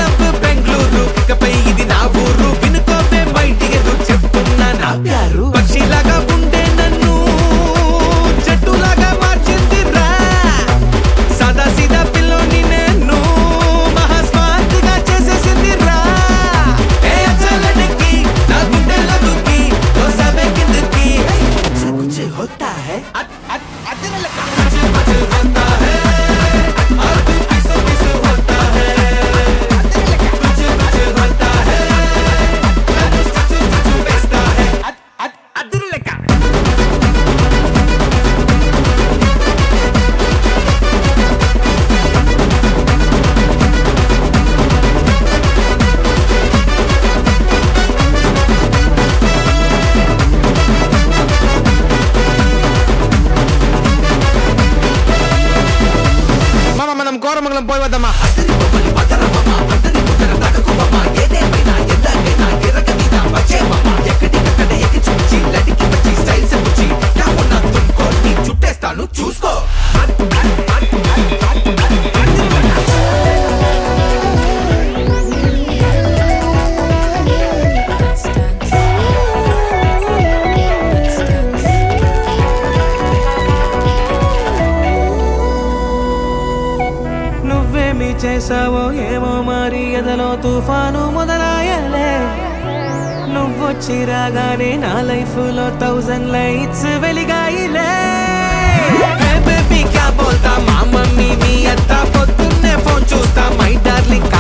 love Bengaluru ఇకపై ఇది నా ఊరు వినుకోవే మైంటి ఎదురు చెప్తున్నా నా ప్యారు పక్షిలాగా ఉండే నన్ను చెట్టులాగా మార్చింది రా సాదా సీదా పిల్లోని నేను మహా స్మార్ట్ గా చేసేసింది రా ఏ అచ్చలనికి నా గుండెల దుక్కి దోసవే కిందకి కుछ होता है अदर लगा कुछ होता है और तू किस होता है कुछ होता है सच बेचता है अदर लगा మామ మనం కోరమంగళం పోయి వద్దామా చుట్టేస్తాను చూసుకో నువ్వేమి చేసావో ఏమో మరి ఎదలో తుఫాను మొదలాయలే నువ్వొచ్చి రాగానే నా లైఫ్ లో 1000 లైట్స్ వెలిగాయిలే బేబీ క్యా బోల్తా మా మమ్మీ మీ అత్త పొద్దున్నే ఫోన్ చూస్తా మై డార్లింగ్